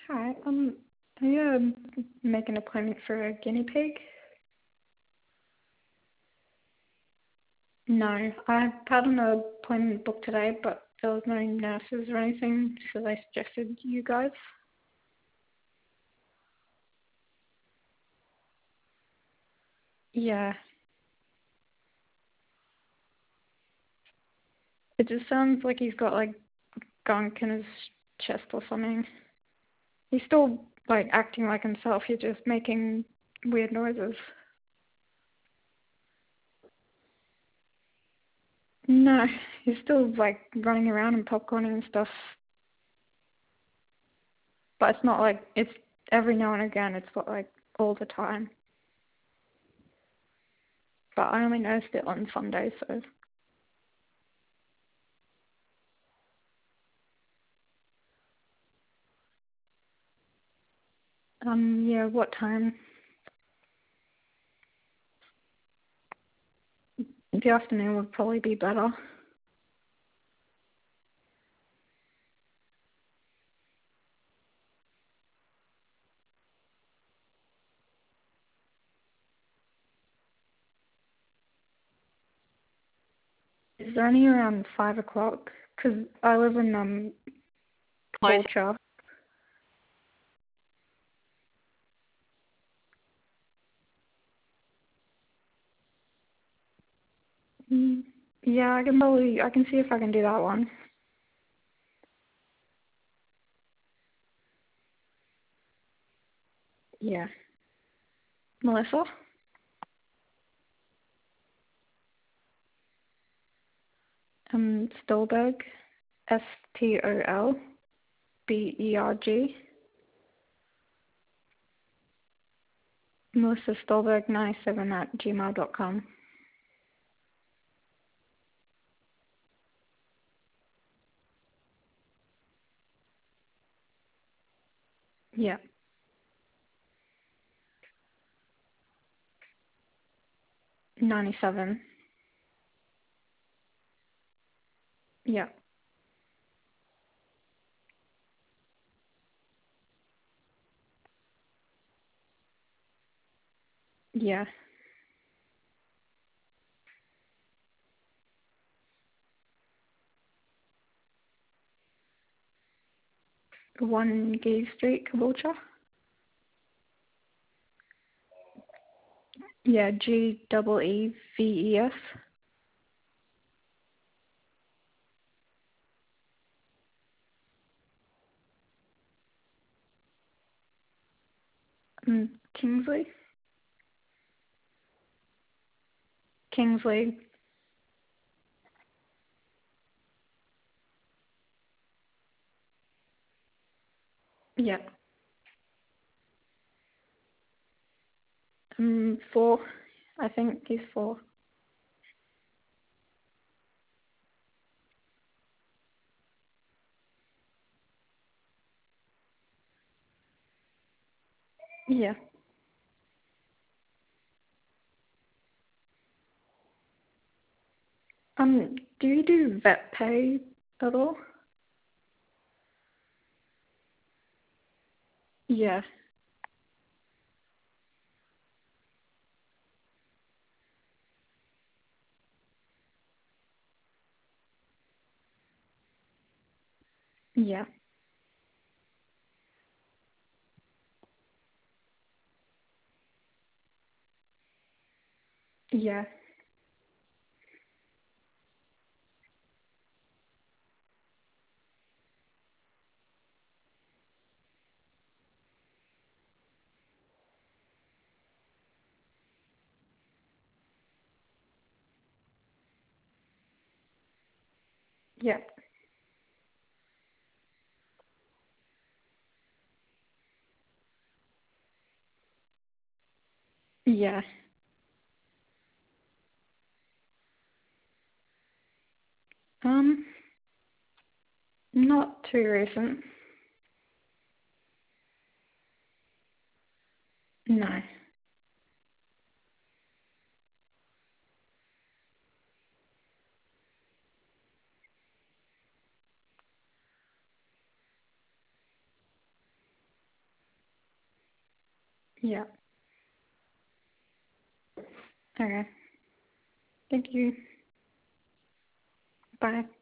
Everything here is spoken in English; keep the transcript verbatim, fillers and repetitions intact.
Hi, um, are you um, make an appointment for a guinea pig? No, I had an appointment booked today, but there was no nurses or anything, so they suggested you guys. Yeah, it just sounds like he's got like gunk in his chest or something. He's still like acting like himself, he's just making weird noises. No, he's still like running around and popcorning and stuff, but it's not like, it's every now and again, it's not like all the time. But I only noticed it on Sunday, so. Um, yeah, what time? The afternoon would probably be better. Is there any around five o'clock? 'Cause I live in, um, Caboolture. Mm, yeah, I can probably, I can see if I can do that one. Yeah. Melissa? Um, Stolberg. S T O L B E R G. Melissa Stolberg ninety-seven at gmail dot com. Yeah. ninety-seven. Yeah. Yeah. one Gay Street, Caboolture. Yeah, G double E V E S. Mm, Kingsley? Kingsley. Yeah. Um, four. I think he's four. Yeah. Um, do you do vet pay at all? Yeah. Yeah. Yeah. Yeah. Yeah. Um, not too recent. No. Yeah. Okay. Thank you. Bye.